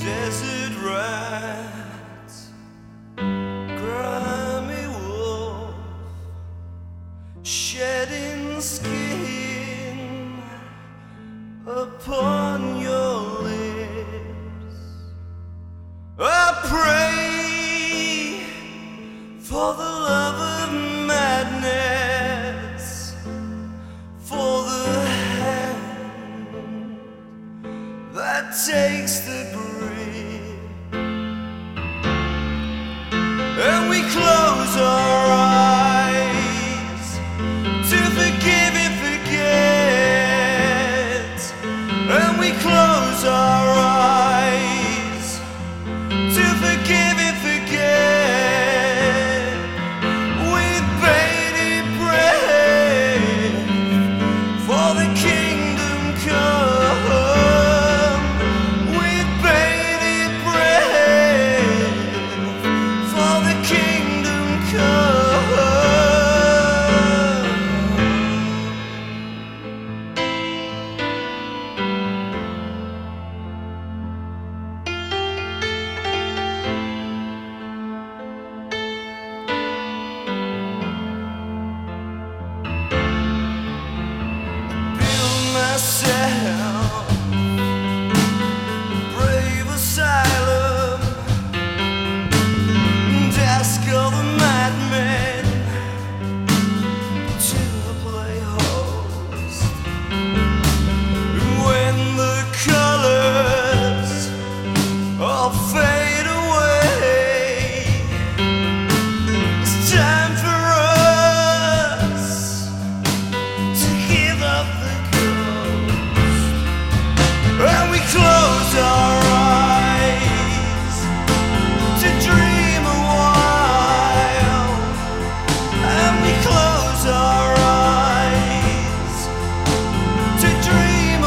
desert rats, grimy wolf, shedding skin upon your lips. I pray for the love of madness, for the hand that takes the grip, and we close our eyes to forgive and forget, and we close our eyes to forgive and forget, with bated breath for the kingdom come, with bated breath for the kingdom come. Myself, brave asylum, and ask all the madmen to play host. When the colors all fade away, it's time for us to give up the and we close our eyes to dream a while, and we close our eyes to dream a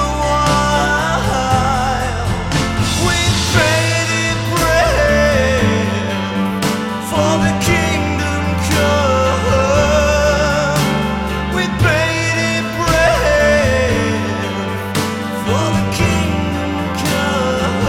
while, with bated breath for the kingdom come, with bated breath for the kingdom come.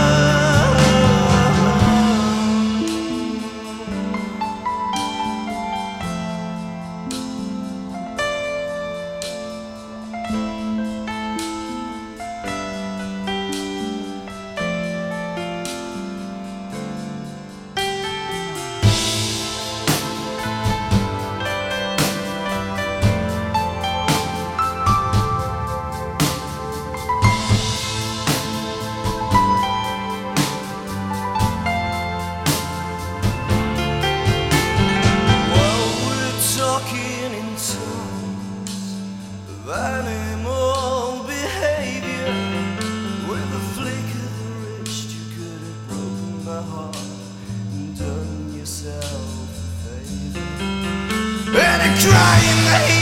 Animal behavior, with a flick of the wrist, you could have broken my heart and done yourself a favor. And a cry in the